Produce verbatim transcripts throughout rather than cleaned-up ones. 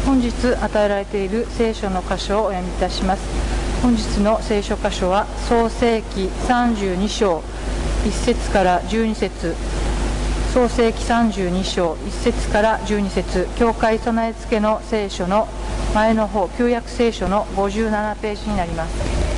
本日与えられている聖書の箇所をお読みいたします。本日の聖書箇所は創世記さんじゅうに章いっ節からじゅうに節、創世記さんじゅうに章いっ節からじゅうに節、教会備え付けの聖書の前の方、旧約聖書のごじゅうななページになります。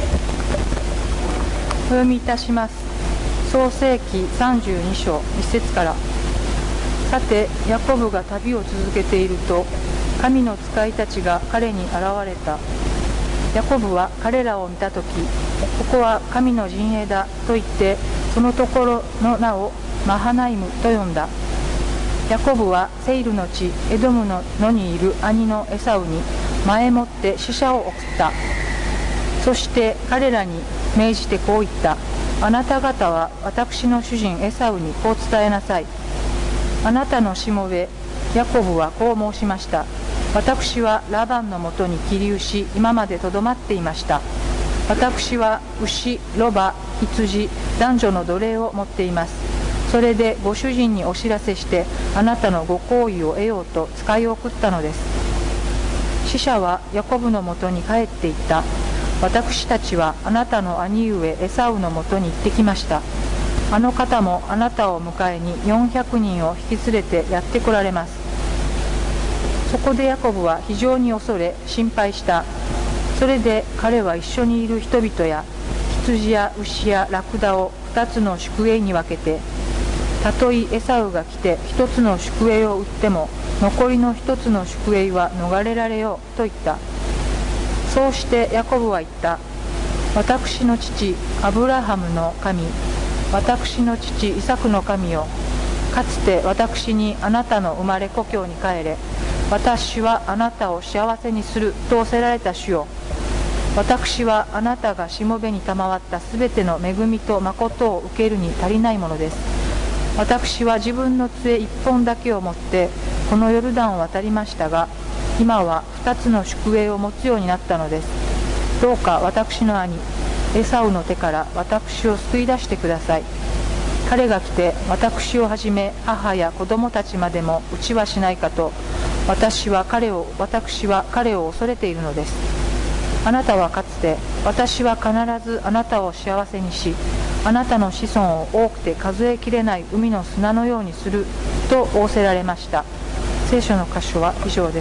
お読みいたします。創世記さんじゅうに章いっ節から。さてヤコブが旅を続けていると、神の使いたちが彼に現れた。ヤコブは彼らを見たとき、ここは神の陣営だと言って、そのところの名をマハナイムと呼んだ。ヤコブはセイルの地エドムの野にいる兄のエサウに前もって使者を送った。そして彼らに命じてこう言った。あなた方は私の主人エサウにこう伝えなさい。あなたのしもべヤコブはこう申しました。私はラバンのもとに起立し、今までとどまっていました。私は牛、ロバ、羊、男女の奴隷を持っています。それでご主人にお知らせして、あなたのご好意を得ようと使い送ったのです。使者はヤコブのもとに帰っていった。私たちはあなたの兄上エサウのもとに行ってきました。あの方もあなたを迎えによんひゃくにんを引き連れてやって来られます。そこでヤコブは非常に恐れ心配した。それで彼は一緒にいる人々や羊や牛やラクダを二つの宿営に分けて、たとえエサウが来て一つの宿営を撃っても残りの一つの宿営は逃れられようと言った。そうしてヤコブは言った。私の父アブラハムの神、私の父イサクの神よ、かつて私にあなたの生まれ故郷に帰れ、私はあなたを幸せにすると仰せられた主よ。私はあなたがしもべに賜ったすべての恵みと誠を受けるに足りないものです。私は自分の杖一本だけを持ってこのヨルダンを渡りましたが、今は二つの宿営を持つようになったのです。どうか私の兄エサウの手から私を救い出してください。彼が来て私をはじめ母や子供たちまでも討ちはしないかと、私は彼を私は彼を恐れているのです。あなたはかつて、私は必ずあなたを幸せにし、あなたの子孫を多くて数えきれない海の砂のようにすると仰せられました。聖書の箇所は以上です。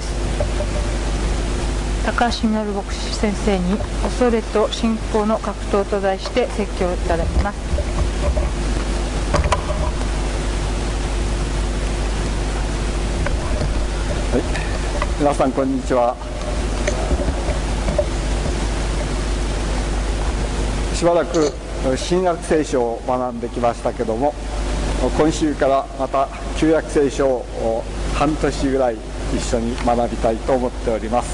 高橋実牧師先生に恐れと信仰の格闘と題して説教いただきます。 はい、皆さんこんにちは。しばらく新約聖書を学んできましたけども、今週からまた旧約聖書を半年ぐらい一緒に学びたいと思っております。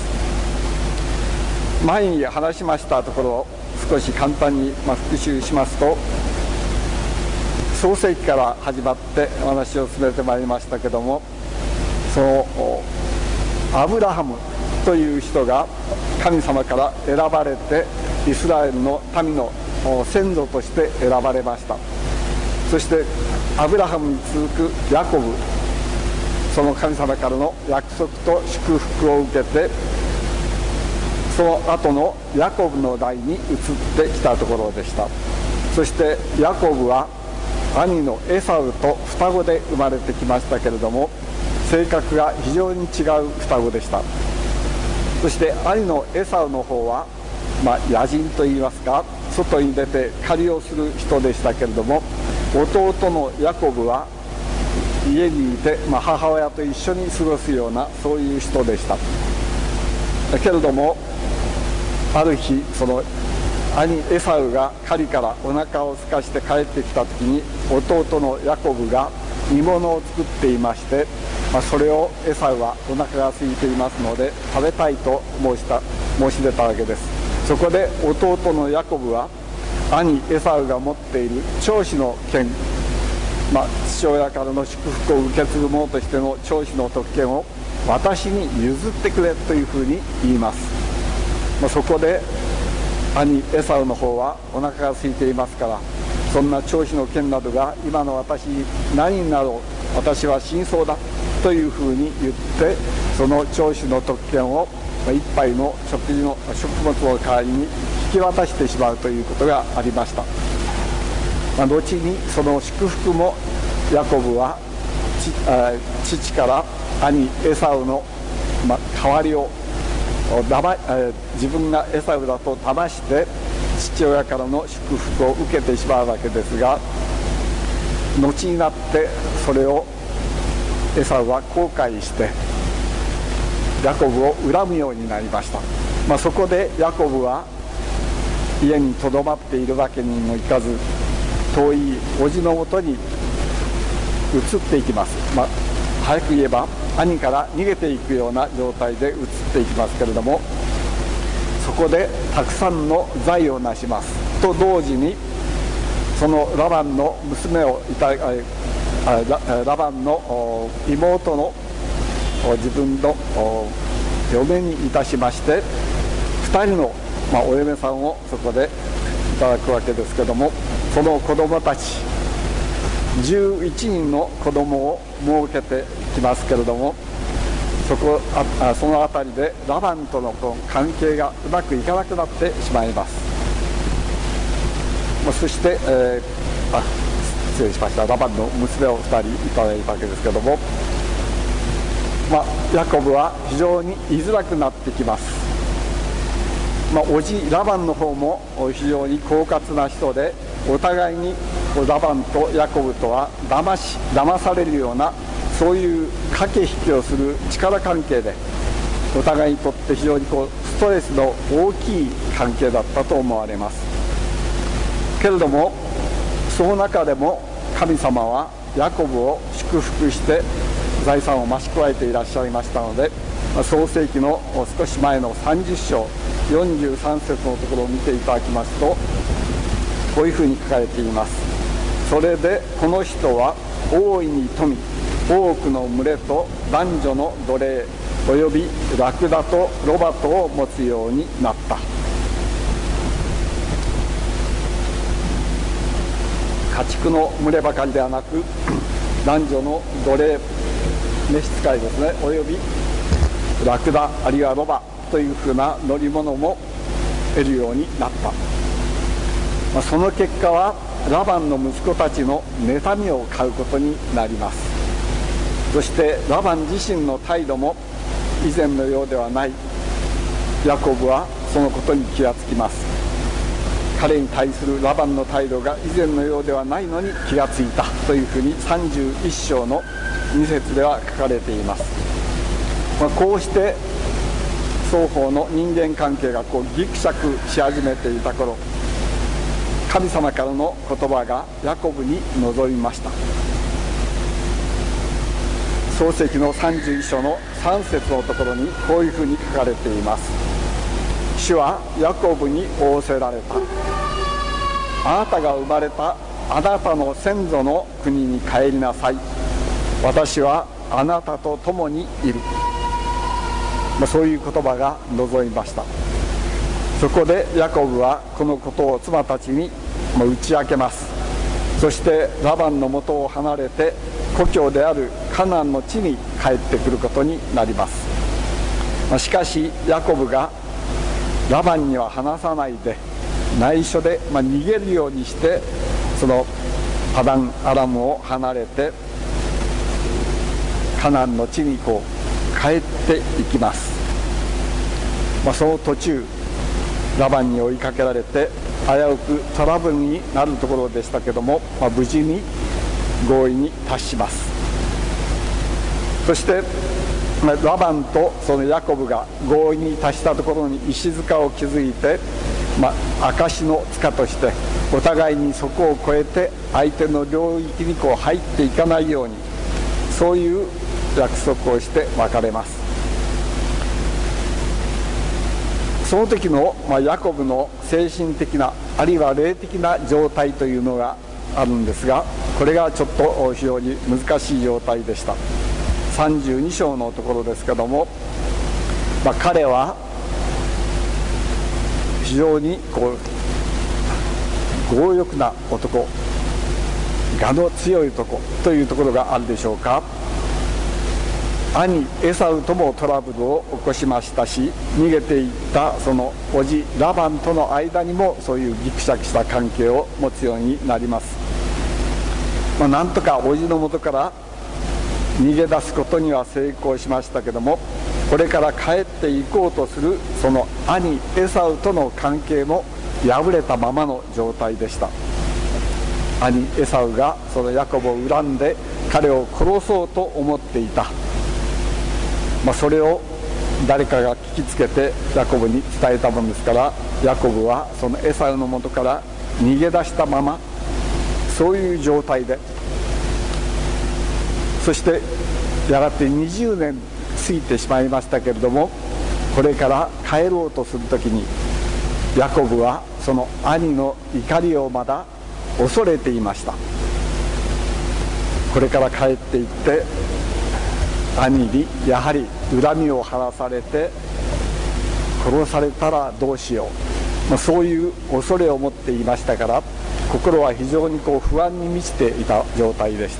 前に話しましたところを少し簡単に復習しますと、創世記から始まってお話を進めてまいりましたけども、そのアブラハムという人が神様から選ばれてイスラエルの民の先祖として選ばれました。そしてアブラハムに続くヤコブ、その神様からの約束と祝福を受けて、その後のヤコブの代に移ってきたところでした。そしてヤコブは兄のエサウと双子で生まれてきましたけれども、性格が非常に違う双子でした。そして兄のエサウの方は、まあ、野人といいますか、外に出て狩りをする人でしたけれども、弟のヤコブは家にいて、まあ、母親と一緒に過ごすようなそういう人でした。だけれどもある日、その兄エサウが狩りからお腹を空かして帰ってきた時に、弟のヤコブが煮物を作っていまして、まあ、それをエサウはお腹が空いていますので食べたいと申した申し出たわけです。そこで弟のヤコブは兄エサウが持っている長子の権、まあ、父親からの祝福を受け継ぐ者としての長子の特権を私に譲ってくれというふうに言います。まあ、そこで兄エサウの方はお腹が空いていますから、そんな長子の権などが今の私に何になろう、私は真相だというふうに言ってその長子の特権を一杯の食事の食物の代わりに引き渡してしまうということがありました。まあ、後にその祝福もヤコブは父から兄エサウの、まあ、代わりをだま自分がエサウだと騙して父親からの祝福を受けてしまうわけですが、後になってそれをエサウは後悔してヤコブを恨むようになりました。まあ、そこでヤコブは家にとどまっているわけにもいかず、遠い叔父のもとに移っていきます。まあ、早く言えば兄から逃げていくような状態で移っていきますけれども、そこでたくさんの財を成しますと同時に、そのラバンの娘をいたラ, ラバンの妹の自分の嫁にいたしまして、ふたりの、まあ、お嫁さんをそこでいただくわけですけども、その子供たちじゅういちにんの子供を設けてきますけれども、そこあその辺りでラバンとの関係がうまくいかなくなってしまいます。そして、えー、あ失礼しました、ラバンの娘をふたりいただいたわけですけれども、まあ、ヤコブは非常に居づらくなってきます。まあ、おじラバンの方も非常に狡猾な人で、お互いにラバンとヤコブとは騙し騙されるような、そういう駆け引きをする力関係で、お互いにとって非常にこうストレスの大きい関係だったと思われます。けれどもその中でも神様はヤコブを祝福して財産を増し加えていらっしゃいましたので、創世記の少し前のさんじゅっ章よんじゅうさん節のところを見ていただきますと、こういうふうに書かれています。それでこの人は大いに富、多くの群れと男女の奴隷およびラクダとロバトを持つようになった。家畜の群ればかりではなく、男女の奴隷、召使いですね、およびラクダあるいはロバというふうな乗り物も得るようになった。まあ、その結果はラバンの息子たちの妬みを買うことになります。そしてラバン自身の態度も以前のようではない。ヤコブはそのことに気がつきます。彼に対するラバンの態度が以前のようではないのに気がついたというふうにさんじゅういっ章のに節では書かれています。まあ、こうして双方の人間関係がこうギクシャクし始めていた頃、神様からの言葉がヤコブに臨みました。創世記のさんじゅういっ章のさん節のところにこういうふうに書かれています。主はヤコブに仰せられた。あなたが生まれたあなたの先祖の国に帰りなさい。私はあなたと共にいる。まあ、そういう言葉が望みました。そこでヤコブはこのことを妻たちに打ち明けます。そしてラバンの元を離れて故郷であるカナンの地に帰ってくることになります。まあ、しかしヤコブがラバンには話さないで内緒で、まあ、逃げるようにしてそのパダンアラムを離れてカナンの地にこう帰っていきます。まあ、その途中ラバンに追いかけられて危うくトラブルになるところでしたけども、まあ、無事に合意に達します。そしてラバンとそのヤコブが合意に達したところに石塚を築いて、まあ、証の塚としてお互いにそこを越えて相手の領域にこう入っていかないように、そういう約束をして別れます。その時の、まあ、ヤコブの精神的なあるいは霊的な状態というのがあるんですが、これがちょっと非常に難しい状態でした。さんじゅうに章のところですけども、まあ、彼は非常にこう強欲な男、我の強い男というところがあるでしょうか。 兄エサウともトラブルを起こしましたし、逃げていったその叔父ラバンとの間にもそういうぎくしゃくした関係を持つようになります。まあ、なんとか叔父の元から逃げ出すことには成功しましたけども、これから帰っていこうとするその兄エサウとの関係も破れたままの状態でした。兄エサウがそのヤコブを恨んで彼を殺そうと思っていた、まあ、それを誰かが聞きつけてヤコブに伝えたものですから、ヤコブはそのエサウの元から逃げ出したまま、そういう状態で、そしてやがてにじゅうねん過ぎてしまいましたけれども、これから帰ろうとするときにヤコブはその兄の怒りをまだ恐れていました。これから帰っていって兄にやはり恨みを晴らされて殺されたらどうしよう、まあ、そういう恐れを持っていましたから、心は非常にこう不安に満ちていた状態でした。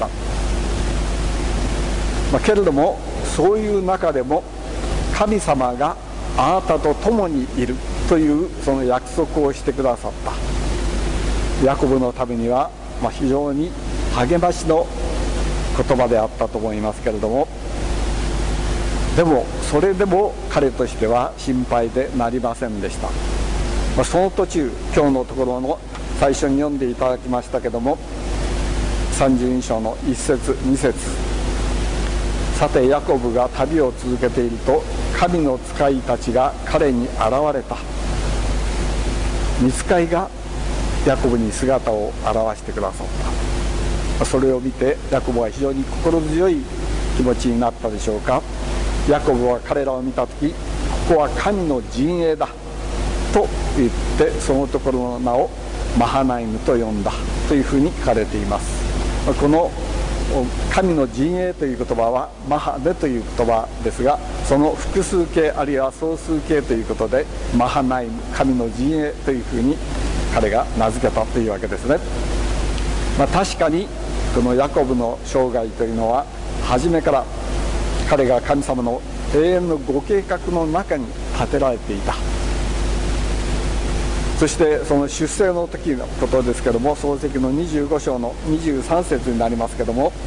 まあ、けれどもそういう中でも神様があなたと共にいるというその約束をしてくださった。ヤコブのためには、まあ、非常に励ましの言葉であったと思いますけれども、でもそれでも彼としては心配でなりませんでした。まあ、その途中、今日のところの最初に読んでいただきましたけども、さんじゅうに章のいっ節に節、さてヤコブが旅を続けていると神の使いたちが彼に現れた。御使いがヤコブに姿を現してくださった。それを見てヤコブは非常に心強い気持ちになったでしょうか。ヤコブは彼らを見たとき、ここは神の陣営だと言って、そのところの名をマハナイムと呼んだというふうに書かれています。この神の陣営という言葉はマハネという言葉ですが、その複数形あるいは総数形ということでマハナイム、神の陣営というふうに彼が名付けたというわけですね。まあ、確かにこのヤコブの生涯というのは初めから彼が神様の永遠のご計画の中に立てられていた。そしてその出生の時のことですけども、創世記のにじゅうご章のにじゅうさん節になりますけども、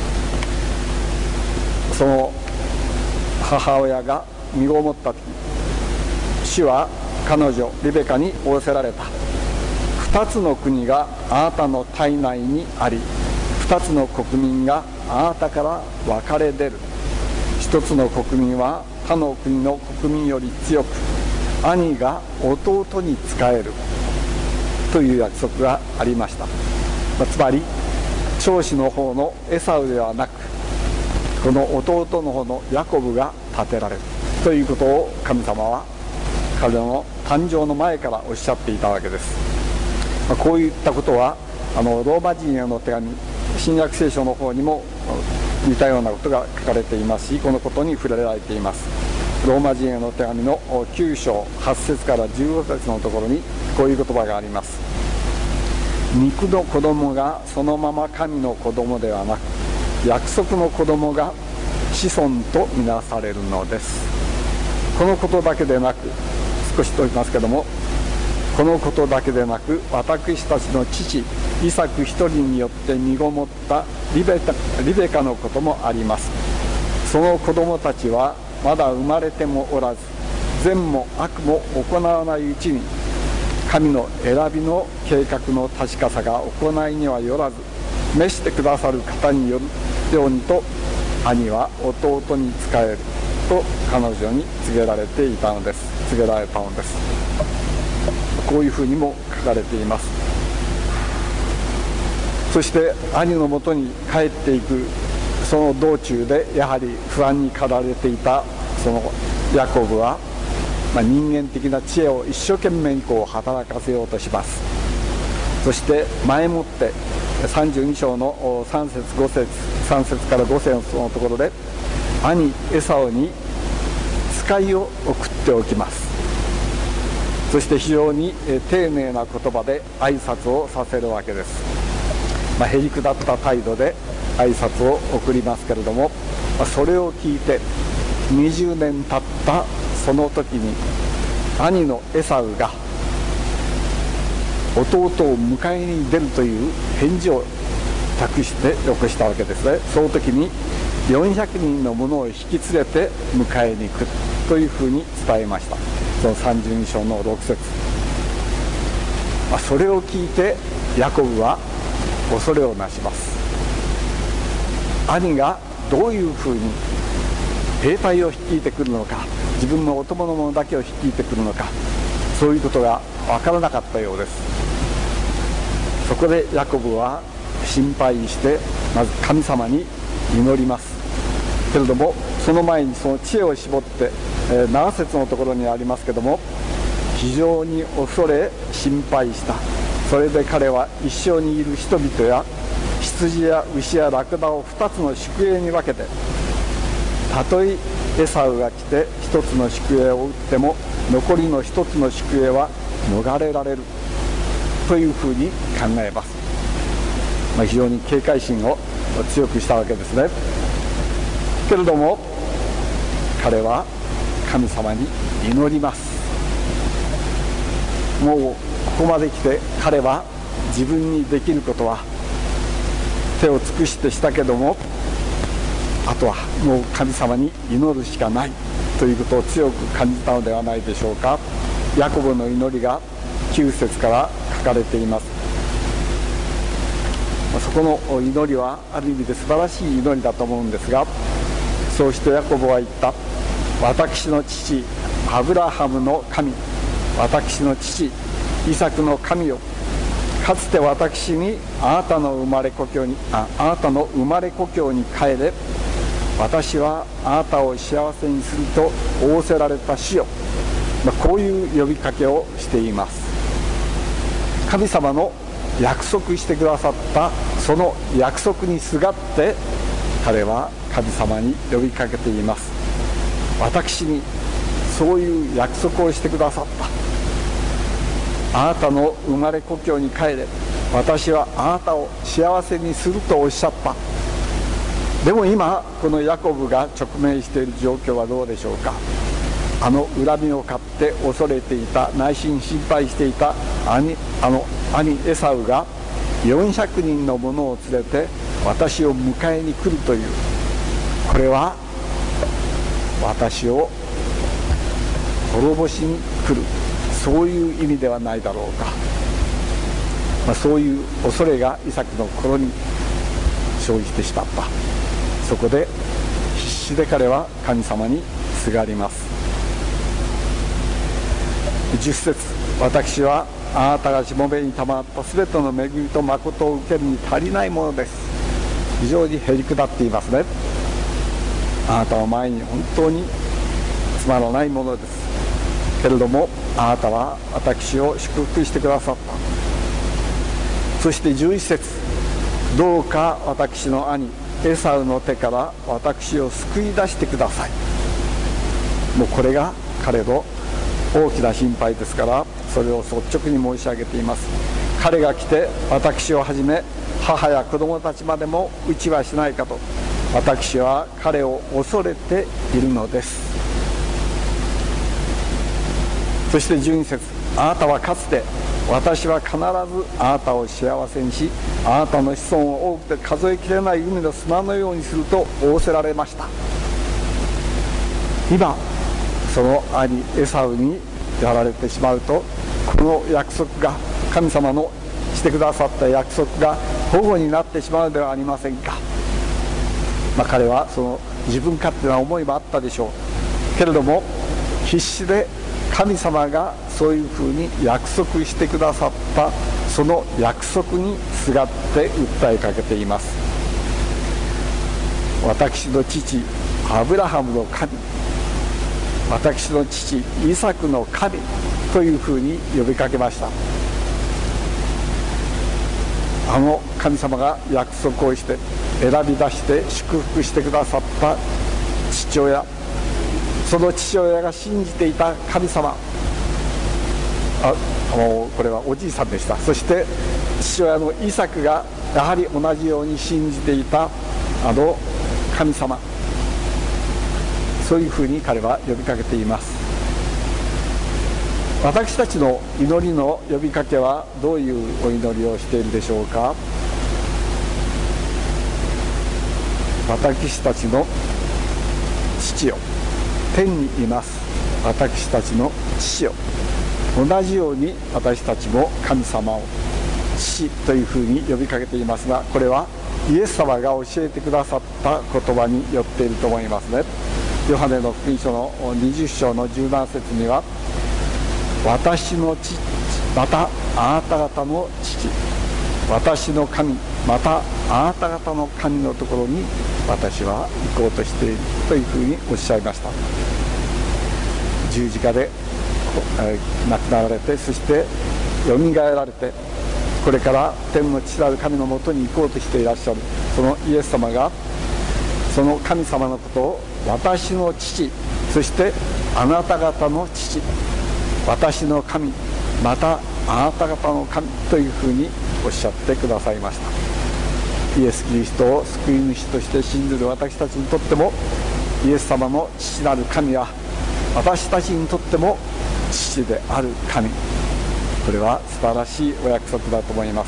その母親が身ごもった時、主は彼女リベカに仰せられた。二つの国があなたの体内にあり、二つの国民があなたから分かれ出る。一つの国民は他の国の国民より強く、兄が弟に仕えるという約束がありました。まあ、つまり長子の方のエサウではなく、この弟の方のヤコブが立てられるということを神様は彼の誕生の前からおっしゃっていたわけです。まあ、こういったことはあのローマ人への手紙、新約聖書の方にも似たようなことが書かれていますし、このことに触れられています。ローマ人への手紙のきゅう章はち節からじゅうご節のところにこういう言葉があります。肉の子供がそのまま神の子供ではなく、約束の子供が子孫とみなされるのです。このことだけでなく、少しと言いますけども、このことだけでなく、私たちの父イサク一人によって身ごもったリベカ、リベカのこともあります。その子供たちはまだ生まれてもおらず、善も悪も行わないうちに、神の選びの計画の確かさが行いにはよらず、召してくださる方によるようにと、兄は弟に仕えると彼女に告げられていたのです。告げられたのです。こういうふうにも書かれています。そして兄のもとに帰っていくその道中で、やはり不安に駆られていたそのヤコブは、まあ、人間的な知恵を一生懸命にこう働かせようとします。そして前もってさんじゅうに章のさん節ご節、さん節からご節のところで、兄エサウに使いを送っておきます。そして非常に丁寧な言葉で挨拶をさせるわけです。まあ、へりくだった態度で挨拶を送りますけれども、 それを聞いてにじゅうねん経ったその時に兄のエサウが弟を迎えに出るという返事を託してよこしたわけですね。その時によんひゃくにんの者を引き連れて迎えに来るというふうに伝えました。そのさんじゅうに章のろく節、まあ、それを聞いてヤコブは恐れをなします。兄がどういうふうに兵隊を率いてくるのか、自分のお供の者だけを率いてくるのか、そういうことが分からなかったようです。そこでヤコブは心配してまず神様に祈りますけれども、その前にその知恵を絞って、えー、なな節のところにありますけども、非常に恐れ心配した。それで彼は一緒にいる人々や羊や牛やラクダを二つの宿営に分けて、たとえエサウが来て一つの宿営を撃っても残りの一つの宿営は逃れられるというふうに考えます。まあ、非常に警戒心を強くしたわけですね。けれども彼は神様に祈ります。もうここまで来て彼は自分にできることは手を尽くしてしたけども、あとはもう神様に祈るしかないということを強く感じたのではないでしょうか。ヤコブの祈りがきゅう節から書かれています。そこの祈りはある意味で素晴らしい祈りだと思うんですが、そうしてヤコブは言った。私の父アブラハムの神、私の父イサクの神よ、かつて私にあなたの生まれ故郷に あ, あなたの生まれ故郷に帰れ、私はあなたを幸せにすると仰せられた主よ、まあ、こういう呼びかけをしています。神様の約束してくださったその約束にすがって彼は神様に呼びかけています。私にそういう約束をしてくださった。あなたの生まれ故郷に帰れ、私はあなたを幸せにするとおっしゃった。でも今このヤコブが直面している状況はどうでしょうか。あの恨みを買って恐れていた、内心心配していた兄あの兄エサウがよんひゃくにんの者を連れて私を迎えに来るという、これは私を滅ぼしに来る、そういう意味ではないだろうか。まあ、そういう恐れがイサクの心に生じてしまった。そこで必死で彼は神様にすがります。じゅっ節、私はあなたがしもべにたまったすべての恵みと誠を受けるに足りないものです。非常にへりくだっていますね。あなたの前に本当につまらないものですけれども、あなたは私を祝福してくださった。そしてじゅういち節、どうか私の兄エサウの手から私を救い出してください。もうこれが彼の大きな心配ですから、それを率直に申し上げています。彼が来て私をはじめ母や子供たちまでも討ちはしないかと、私は彼を恐れているのです。そしてじゅうに節、あなたはかつて私は必ずあなたを幸せにし、あなたの子孫を多くて数えきれない海の砂のようにすると仰せられました。今その兄エサウにやられてしまうと、この約束が、神様のしてくださった約束が保護になってしまうのではありませんか。まあ、彼はその自分勝手な思いもあったでしょうけれども、必死で神様がそういうふうに約束してくださったその約束にすがって訴えかけています。私の父アブラハムの神、私の父イサクの神というふうに呼びかけました。あの神様が約束をして選び出して祝福してくださった父親、その父親が信じていた神様、あもうこれはおじいさんでした。そして父親のイサクがやはり同じように信じていたあの神様、 そういうふうに彼は呼びかけています。私たちの祈りの呼びかけはどういうお祈りをしているでしょうか。私たちの父よ、天にいます私たちの父よ。同じように私たちも神様を父というふうに呼びかけていますが、これはイエス様が教えてくださった言葉によっていると思いますね。ヨハネの福音書のにじゅっ章のじゅうなな節には、私の父、またあなた方の父、私の神、またあなた方の神のところに私は行こうとしているというふうにおっしゃいました。十字架で亡くなられて、そしてよみがえられて、これから天の父なる神のもとに行こうとしていらっしゃるそのイエス様が、その神様のことを私の父、そしてあなた方の父、私の神、またあなた方の神というふうにおっしゃってくださいました。イエス・キリストを救い主として信じる私たちにとっても、イエス様の父なる神は私たちにとっても父である神、これは素晴らしいお約束だと思います。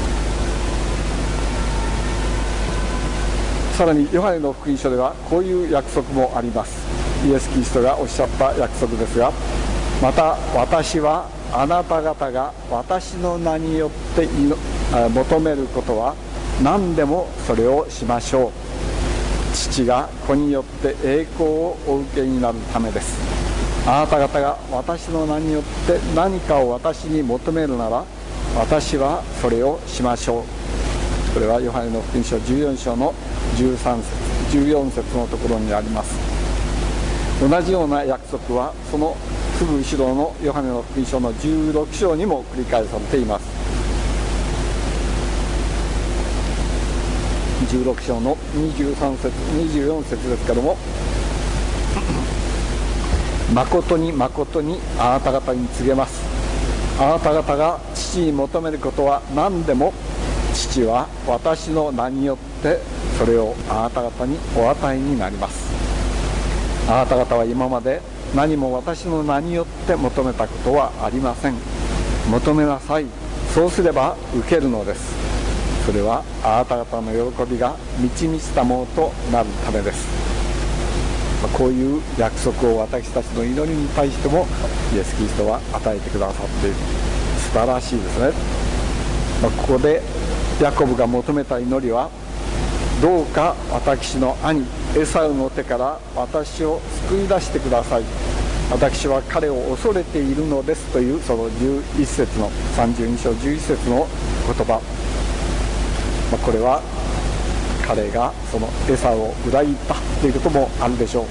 さらにヨハネの福音書ではこういう約束もあります。イエス・キリストがおっしゃった約束ですが、また私はあなた方が私の名によって求めることは何でもそれをしましょう。父が子によって栄光をお受けになるためです。あなた方が私の名によって何かを私に求めるなら、私はそれをしましょう。これはヨハネの福音書じゅうよん章のじゅうさん節、じゅうよん節のところにあります。同じような約束はそのすぐ後ろのヨハネの福音書のじゅうろく章にも繰り返されています。じゅうろく章のにじゅうさん節、にじゅうよん節ですけども、誠に誠にあなた方に告げます。あなた方が父に求めることは何でも、父は私の名によってそれをあなた方にお与えになります。あなた方は今まで何も私の名によって求めたことはありません。求めなさい。そうすれば受けるのです。それはあなた方の喜びが満ち満ちたものとなるためです。こういう約束を私たちの祈りに対してもイエス・キリストは与えてくださっている。素晴らしいですね。ここでヤコブが求めた祈りは、どうか私の兄エサウの手から私を救い出してください。私は彼を恐れているのですという、そのじゅういち節のさんじゅうに章じゅういち節の言葉、これは彼がそのエサウを裏切ったということもあるでしょう。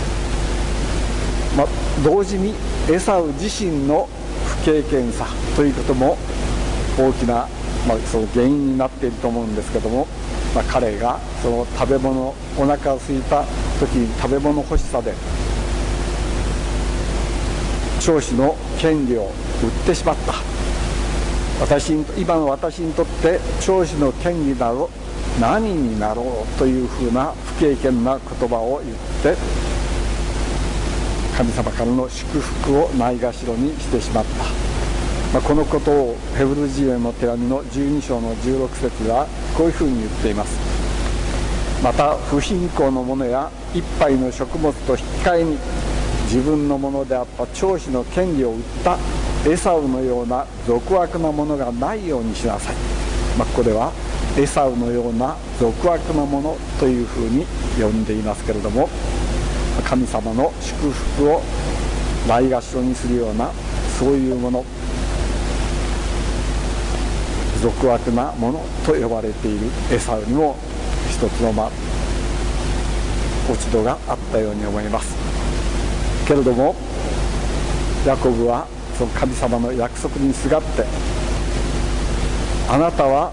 まあ、同時にエサウ自身の不経験さということも大きな、まあ、その原因になっていると思うんですけども、まあ、彼がその食べ物、お腹が空いた時に食べ物欲しさで長子の権利を売ってしまった。私に今の私にとって長子の権利など何になろうというふうな不経験な言葉を言って神様からの祝福をないがしろにしてしまった。まあ、このことをヘブル人への手紙のじゅうに章のじゅうろく節ではこういうふうに言っています。また不貧困の者や一杯の食物と引き換えに自分のものであった長子の権利を売ったエサウのような俗悪なものがないようにしなさい。まあ、ここではエサウのような俗悪なものというふうに呼んでいますけれども、神様の祝福をないがしろにするようなそういうもの、俗悪なものと呼ばれているエサウにも一つのまあ落ち度があったように思いますけれども、ヤコブはその神様の約束にすがって、あなたは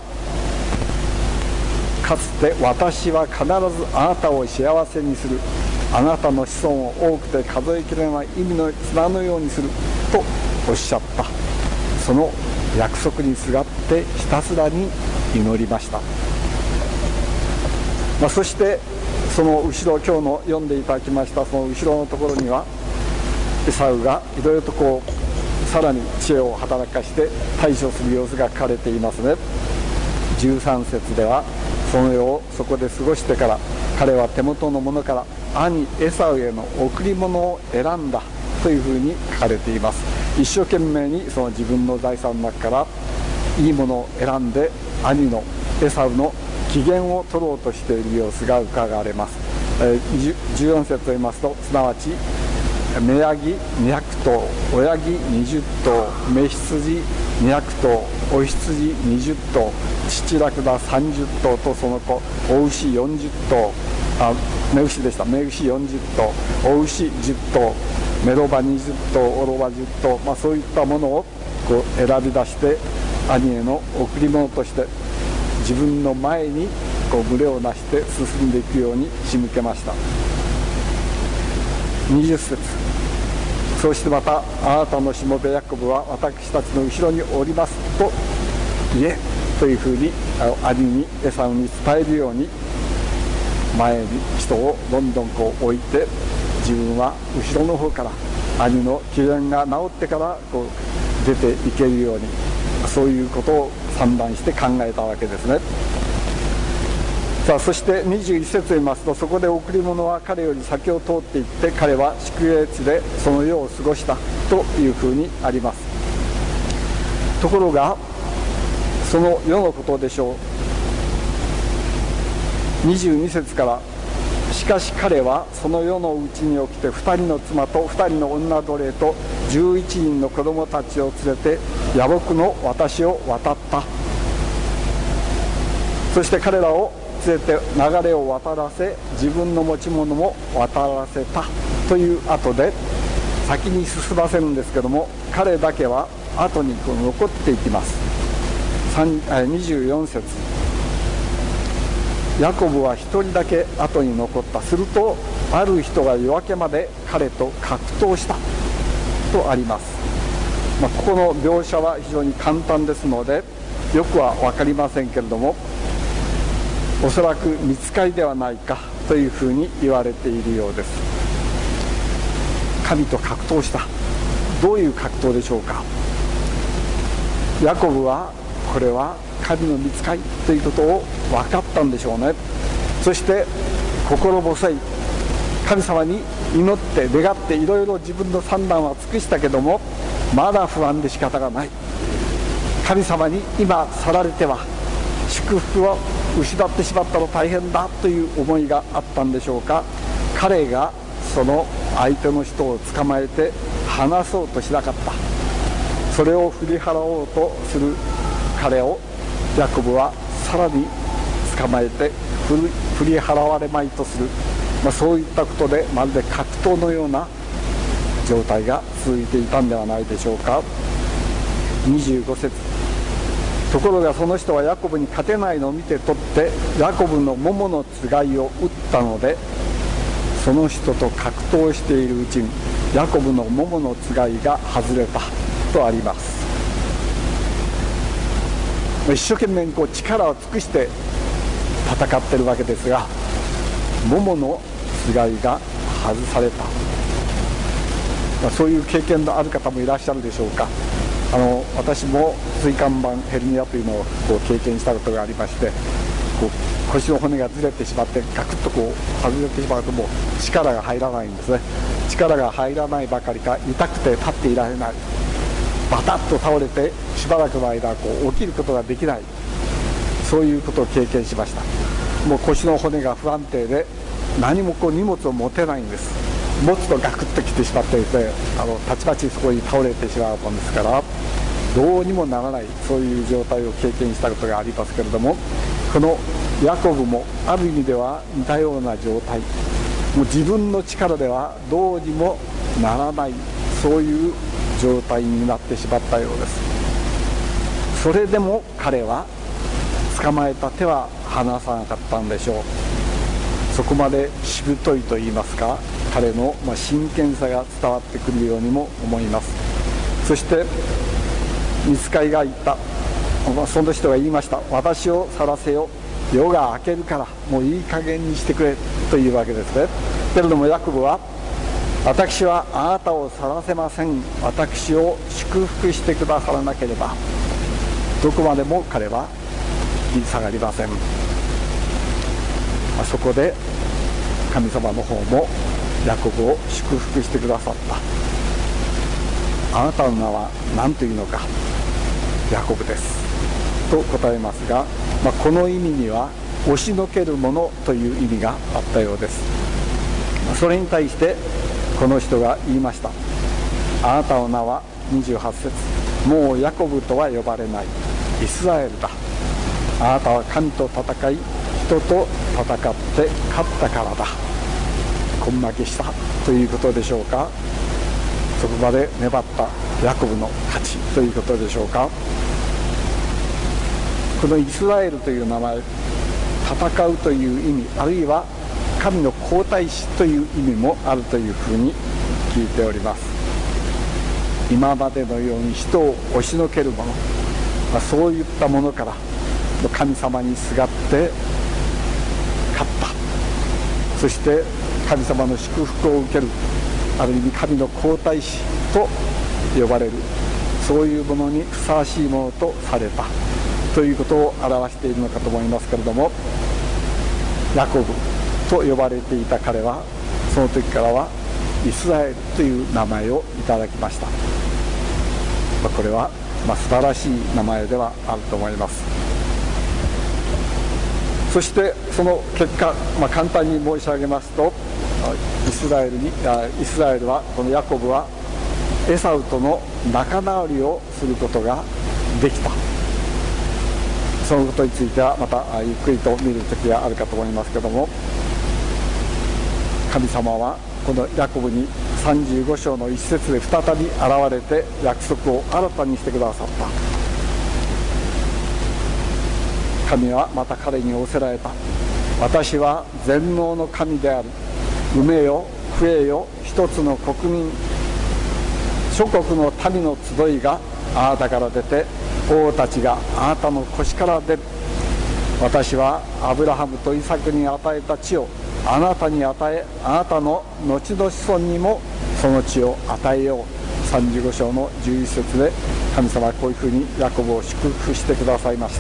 かつて私は必ずあなたを幸せにする、あなたの子孫を多くて数えきれない意味の綱のようにするとおっしゃった。その約束にすがってひたすらに祈りました。まあ、そしてその後ろ、今日の読んでいただきましたその後ろのところには、エサウがいろいろとこうさらに知恵を働かして対処する様子が書かれていますね。じゅうさん節では、その世をそこで過ごしてから、彼は手元のものから兄エサウへの贈り物を選んだというふうに書かれています。一生懸命にその自分の財産の中からいいものを選んで、兄のエサウの機嫌を取ろうとしている様子が伺われます。えー、じゅうよん節を言いますと、すなわち目ヤギにひゃくとう、親ヤギにじゅっとう、雌羊にひゃくとう、お羊にじゅっとう、父ラクダさんじゅっとうとその子、お牛よんじゅっとう、あ、雌牛でした、雌牛よんじゅっとう、お牛じゅっとう、メロバにじゅっとう、オロバじゅっとう、まあ、そういったものをこう選び出して兄への贈り物として自分の前にこう群れをなして進んでいくように仕向けました。にじゅっ節、そしてまたあなたのしもべヤコブは私たちの後ろにおりますと言えというふうに兄にエサウに伝えるように、前に人をどんどんこう置いて、自分は後ろの方から兄の機嫌が治ってからこう出ていけるように、そういうことを算段して考えたわけですね。さあ、そしてにじゅういち節を言いますと、そこで贈り物は彼より先を通っていって、彼は宿営地でその世を過ごしたというふうにあります。ところがその世のことでしょう。にじゅうに節から、しかし彼はその世のうちに起きてふたりの妻とふたりの女奴隷とじゅういちにんの子供たちを連れて野木の私を渡った。そして彼らを連れて流れを渡らせ、自分の持ち物も渡らせたという後で先に進ませるんですけども、彼だけは後にこう残っていきます。にじゅうよん節、ヤコブは一人だけ後に残った。するとある人が夜明けまで彼と格闘したとあります。まあ、ここの描写は非常に簡単ですのでよくは分かりませんけれども、おそらく見つかりではないかというふうに言われているようです。神と格闘した。どういう格闘でしょうか。ヤコブはこれは神の御使いということを分かったんでしょうね。そして心細い、神様に祈って願っていろいろ自分の算段は尽くしたけども、まだ不安で仕方がない。神様に今去られては祝福を失ってしまったら大変だという思いがあったんでしょうか。彼がその相手の人を捕まえて離そうとしなかった。それを振り払おうとする彼をヤコブはさらに捕まえて振り、振り払われまいとする、まあ、そういったことでまるで格闘のような状態が続いていたんではないでしょうか。にじゅうご節、ところがその人はヤコブに勝てないのを見て取ってヤコブの桃のつがいを打ったので、その人と格闘しているうちにヤコブの桃のつがいが外れたとあります。一生懸命にこう力を尽くして戦ってるわけですが、桃のつがいが外された、まあ、そういう経験のある方もいらっしゃるでしょうか。あの私も椎間板ヘルニアというのをこう経験したことがありまして、こう腰の骨がずれてしまってガクッとこう外れてしまうともう力が入らないんですね。力が入らないばかりか痛くて立っていられない、バタッと倒れてしばらくの間こう起きることができない、そういうことを経験しました。もう腰の骨が不安定で何もこう荷物を持てないんです。持つとガクッときてしまっていて、あのたちまちそこに倒れてしまうもんですからどうにもならない、そういう状態を経験したことがありますけれども、このヤコブもある意味では似たような状態、もう自分の力ではどうにもならない、そういう状態になってしまったようです。それでも彼は捕まえた手は離さなかったんでしょう。そこまでしぶといと言いますか、彼のまあ真剣さが伝わってくるようにも思います。そして御使いが言った、その人が言いました。私を去らせよ、 夜が明けるからもういい加減にしてくれというわけですね。けれどもヤコブは、私はあなたを去らせません、私を祝福してくださらなければどこまでも彼は引き下がりません。そこで神様の方もヤコブを祝福してくださった。あなたの名は何というのか、ヤコブですと答えますが、まあ、この意味には押しのけるものという意味があったようです。それに対してこの人が言いました。あなたの名はにじゅうはち節、もうヤコブとは呼ばれない、イスラエルだ。あなたは神と戦い人と戦って勝ったからだ。根負けしたということでしょうか。そこまで粘ったヤコブの勝ちということでしょうか。このイスラエルという名前、戦うという意味、あるいは神の皇太子という意味もあるというふうに聞いております。今までのように人を押しのけるもの、まあ、そういったものから神様にすがって勝った、そして神様の祝福を受ける、ある意味神の皇太子と呼ばれる、そういうものにふさわしいものとされたということを表しているのかと思いますけれども、ヤコブと呼ばれていた彼はその時からはイスラエルという名前をいただきました。まあ、これはまあ素晴らしい名前ではあると思います。そしてその結果、まあ、簡単に申し上げますと、イスラエルにイスラエルはこのヤコブはエサウとの仲直りをすることができた。そのことについてはまたゆっくりと見る時があるかと思いますけども、神様はこのヤコブにさんじゅうご章の一節で再び現れて約束を新たにしてくださった。神はまた彼に仰せられた。私は全能の神である。産めよ増えよ一つの国民、諸国の民の集いがあなたから出て、王たちがあなたの腰から出る。私はアブラハムとイサクに与えた地をあなたに与え、あなたの後の子孫にもその地を与えよう。さんじゅうご章のじゅういち節で神様はこういうふうにヤコブを祝福してくださいました。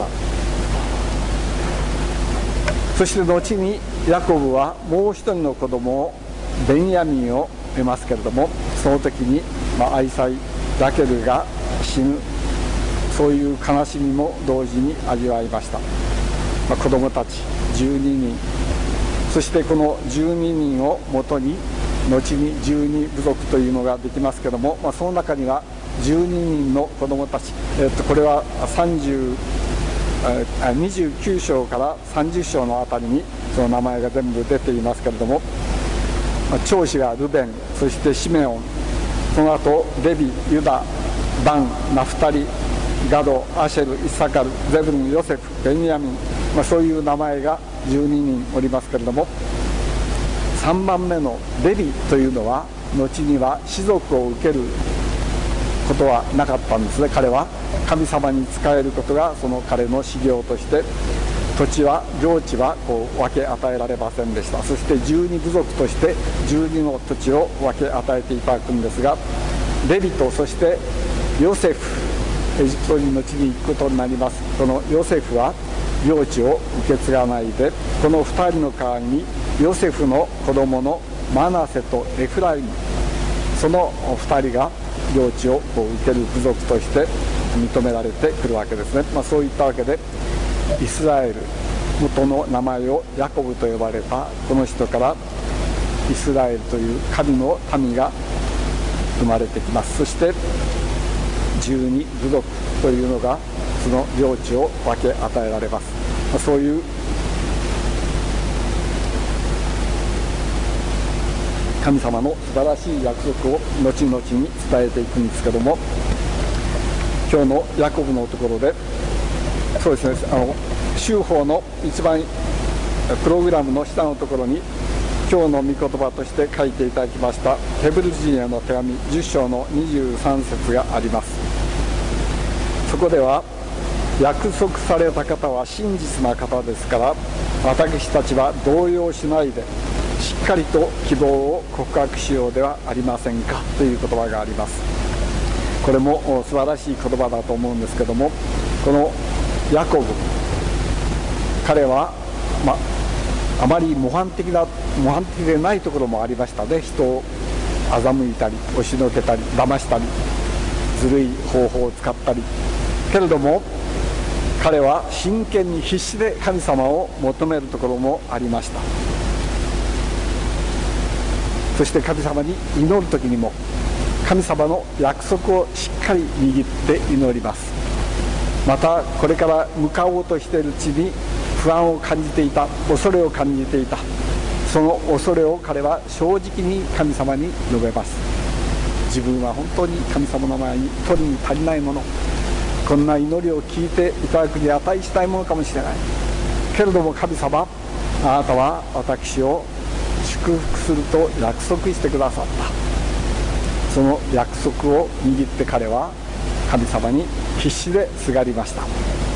そして後にヤコブはもう一人の子供をベンヤミンを得ますけれども、その時に、まあ、愛妻ラケルが死ぬ、そういう悲しみも同時に味わいました。まあ、子供たちじゅうににん、そしてこのじゅうににんをもとに後にじゅうに部族というのができますけども、まあ、その中にはじゅうににんの子供たち、えっと、これはさんじゅうにじゅうきゅう章からさんじゅう章のあたりにその名前が全部出ていますけれども、長子がルベン、そしてシメオン、その後レビ、ユダ、ダン、ナフタリ、ガド、アシェル、イサカル、ゼブルン、ヨセフ、ベニヤミン、まあ、そういう名前がじゅうににんおりますけれども、さんばんめのレビというのは後には士族を受けることはなかったんですね。彼は神様に仕えることがその彼の修行として、土地は領地はこう分け与えられませんでした。そしてじゅうに部族としてじゅうにの土地を分け与えていただくんですが、レビとそしてヨセフ、エジプトに後に行くことになります。このヨセフは領地を受け継がないで、このふたりの代わりにヨセフの子供のマナセとエフライム、そのふたりが領地をこう受ける部族として認められてくるわけですね。まあ、そういったわけでイスラエル、元の名前をヤコブと呼ばれたこの人からイスラエルという神の民が生まれてきます。そしてじゅうに部族というのがその領地を分け与えられます。まあ、そういう神様の素晴らしい約束を後々に伝えていくんですけども、今日のヤコブのところで、そうですね、あの修法の一番プログラムの下のところに今日の御言葉として書いていただきましたヘブル人への手紙じゅっ章のにじゅうさん節があります。そこでは約束された方は真実な方ですから、私たちは動揺しないでしっかりと希望を告白しようではありませんかという言葉があります。これも素晴らしい言葉だと思うんですけども、このヤコブ、彼は、ま、あまり模範的な模範的でないところもありましたね。人を欺いたり押しのけたり騙したりずるい方法を使ったり、けれども彼は真剣に必死で神様を求めるところもありました。そして神様に祈る時にも神様の約束をしっかり握って祈ります。またこれから向かおうとしているうちに不安を感じていた、恐れを感じていた、その恐れを彼は正直に神様に述べます。自分は本当に神様の前に取りに足りないもの、こんな祈りを聞いていただくに値したいものかもしれないけれども、神様、あなたは私を祝福すると約束してくださった。その約束を握って彼は神様に必死ですがりました。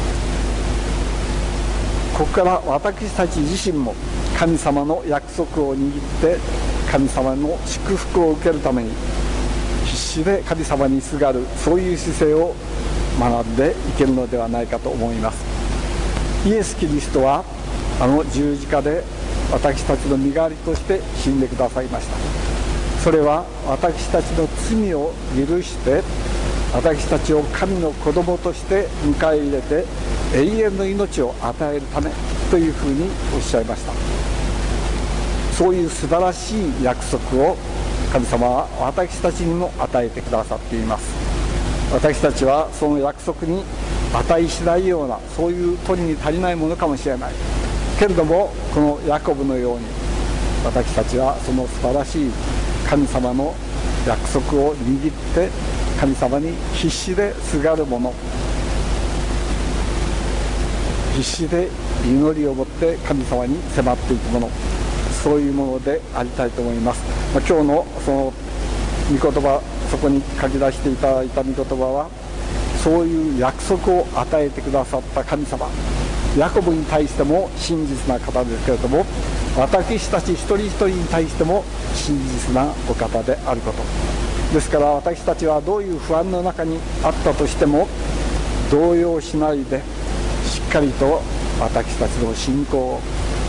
ここから私たち自身も神様の約束を握って神様の祝福を受けるために必死で神様にすがる、そういう姿勢を学んでいけるのではないかと思います。イエス・キリストはあの十字架で私たちの身代わりとして死んでくださいました。それは私たちの罪を許して私たちを神の子供として迎え入れて永遠の命を与えるためというふうにおっしゃいました。そういう素晴らしい約束を神様は私たちにも与えてくださっています。私たちはその約束に値しないような、そういう取りに足りないものかもしれないけれども、このヤコブのように私たちはその素晴らしい神様の約束を握って神様に必死ですがるもの、必死で祈りを持って神様に迫っていくもの、そういうものでありたいと思います。まあ、今日のその御言葉、そこに書き出していただいた御言葉は、そういう約束を与えてくださった神様、ヤコブに対しても真実な方ですけれども、私たち一人一人に対しても真実なお方であることですから、私たちはどういう不安の中にあったとしても動揺しないで、しっかりと私たちの信仰を、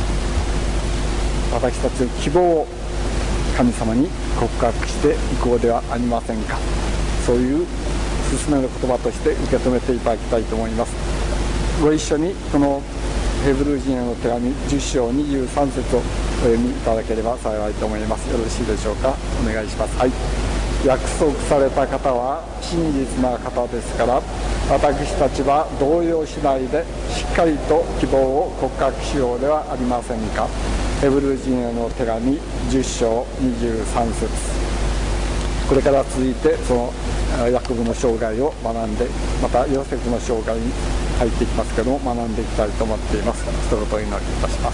私たちの希望を神様に告白していこうではありませんか。そういう勧めの言葉として受け止めていただきたいと思います。ご一緒にこのヘブル人への手紙じゅっ章にじゅうさん節をお読みいただければ幸いと思います。よろしいでしょうか。お願いします。はい。約束された方は真実な方ですから、私たちは動揺しないでしっかりと希望を告白しようではありませんか。ヘブル人への手紙じゅっ章にじゅうさん節、これから続いてそのヤコブの生涯を学んで、またヨセフの生涯に入っていきますけども、学んでいきたいと思っています。一言お祈りいたします。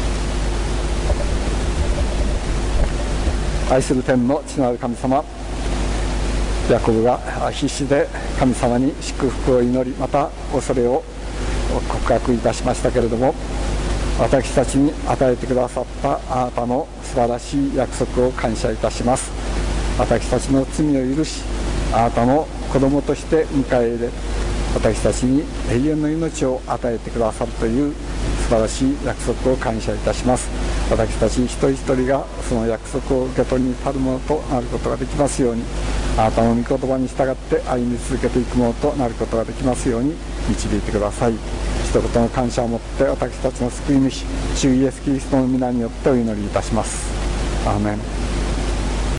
愛する天の父なる神様、ヤコブが必死で神様に祝福を祈り、また恐れを告白いたしましたけれども、私たちに与えてくださったあなたの素晴らしい約束を感謝いたします。私たちの罪を許し、あなたの子供として迎え入れ、私たちに永遠の命を与えてくださるという素晴らしい約束を感謝いたします。私たち一人一人がその約束を受け取りに足るものとなることができますように、あなたの御言葉に従って歩み続けていくものとなることができますように導いてください。一言の感謝を持って私たちの救い主、主イエスキリストの皆によってお祈りいたします。アーメン。